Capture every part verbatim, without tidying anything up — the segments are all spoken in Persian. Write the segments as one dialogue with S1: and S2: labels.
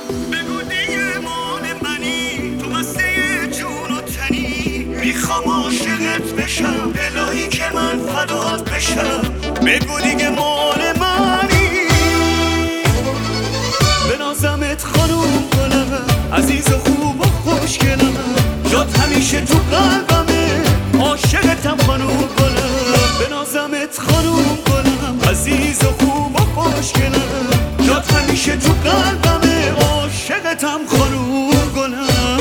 S1: بگو دیگه مال منی، تو مسته جون و تنی. میخوام عاشقت بشم الهی که من فدات بشم. بگو دیگه مال منی، بنازمت خانوم گلم، عزیز و خوب و خوشگلم. جات همیشه تو قلبمه، عاشقتم خانوم گلم. بنازمت خانوم گلم، عزیز و خوب و خوشگلم. جات همیشه تو قلبمه، عاشقتم خانوم گلم.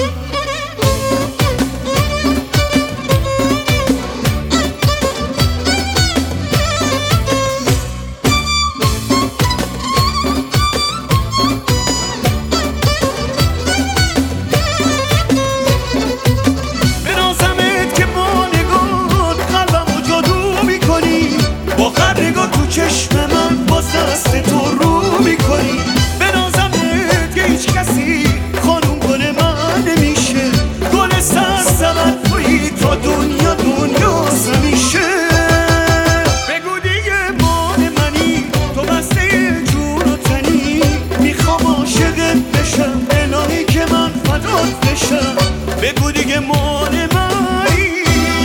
S1: چشم من باز دست تو رو میکنی. بنازمت که هیچ کسی خانوم گل من نمیشه. گل سرسبد تویی تا دنیا دنیا همیشه. بگو دیگه مال منی، تو بسته جون و تنی. میخوام عاشقت بشم الهی که من فدات بشم. بگو دیگه مال منی،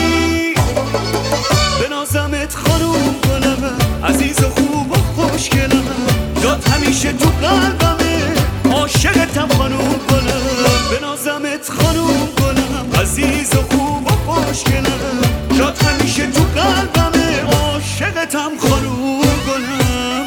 S1: بنازمت خانوم گلم، عزیز و خوب و خوشگلم. جات همیشه تو قلبمه، عاشقتم خانوم گلم. بنازمت خانوم گلم، عزیز و خوب و خوشگلم. جات همیشه تو قلبمه، عاشقتم خانوم گلم.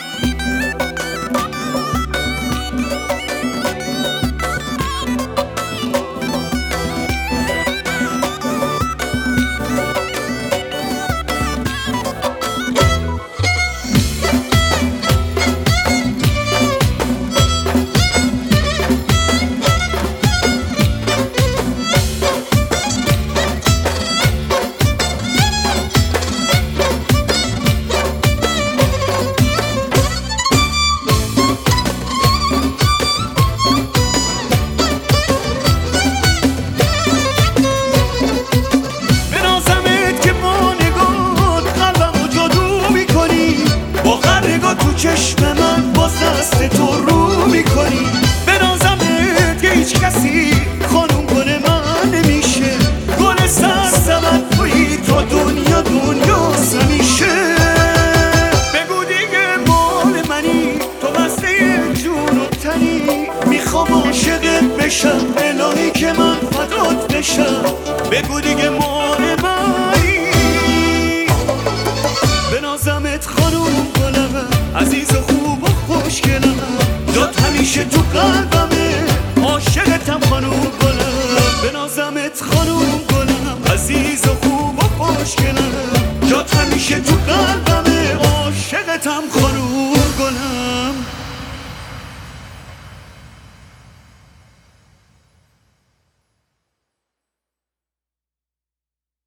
S1: چشم من باز دست تو رو میکنی. بنازمت که هیچ کسی خانوم گل من نمیشه. گل سرسبد تویی تا دنیا دنیا همیشه. بگو دیگه مال منی، تو بسته جون و تنی. میخوام عاشقت بشم الهی که من فدات بشم. بگو دیگه مال منی، بنازمت خانوم گلم، عزیز و خوب و خوشگلم. جات همیشه تو قلبمه، عاشقتم خانوم گلم. بنازمت خانوم گلم، عزیز و خوب و خوشگلم. جات همیشه تو قلبمه، عاشقتم خانوم